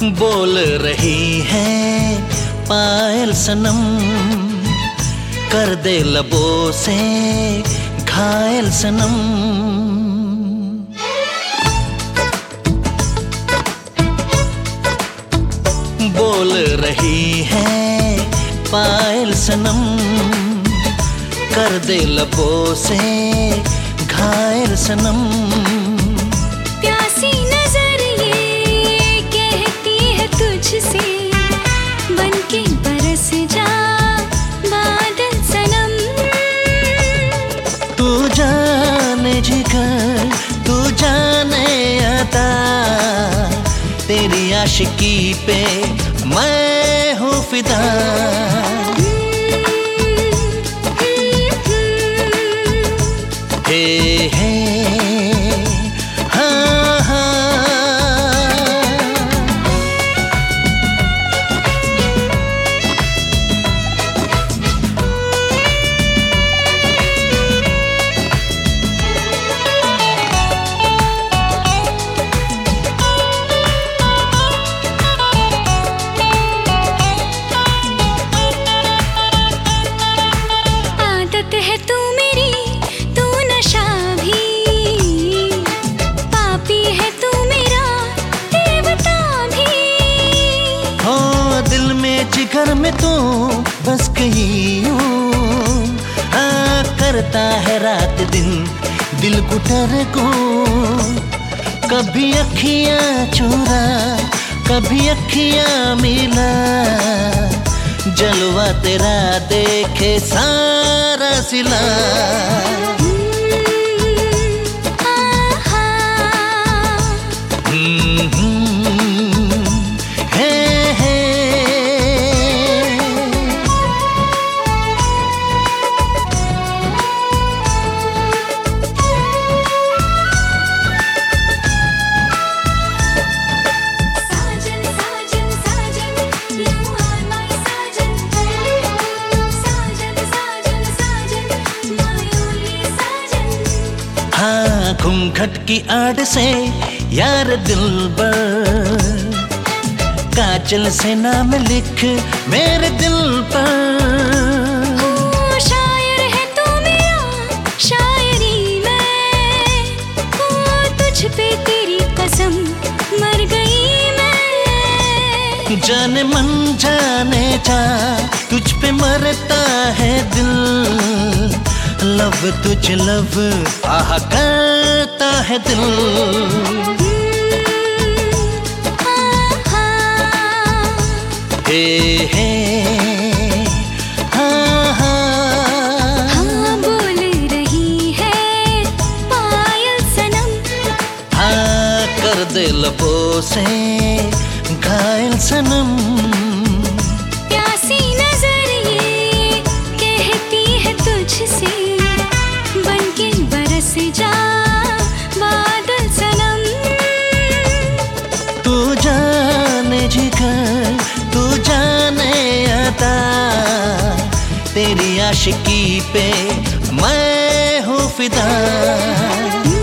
बोल रही है पायल सनम, कर दे लबों से घायल सनम। बोल रही है पायल सनम, कर दे लबों से घायल सनम। प्यासी नजर ये कहती है तुझसे, बनके बरस जा बादल सनम। तू जाने जिगर, तू जाने अता, तेरी आशिकी पे मैं हूँ फिदा। हे हे हाँ हाँ। आदत है तू मेरी, तू नशा भी, पापी है तू मेरा देवता भी। हो दिल में जिगर में तू बस गई हूँ, हाँ करता है रात दिन दिल गुटर को। कभी अखियाँ चुरा, कभी अखियाँ मिला, जलवा तेरा देखे सारा सिला। हे हे साजन साजन साजन, you are my Sajan. Sajan Sajan Sajan, my only साजन। हाँ घूंघट की आड़ से यार दिलबर, काजल से नाम लिख मेरे दिल पर। ओ शायर है तू मेरा, शायरी मैं, ओ तुझ पे तेरी कसम मर गई मैं। जाने मन जाने जा, तुझ पे मरता है दिल, लव तुझ लव आह करता है दिल। हे हे हाँ हाँ। हाँ बोल रही है पायल सनम, हाँ कर दे लबों से घायल सनम। प्यासी नजर ये कहती है तुझसे, बनके बरस जा बादल सनम। तू जाने जिगर, तू जाने अता, तेरी आशिकी पे मैं हूँ फिदा।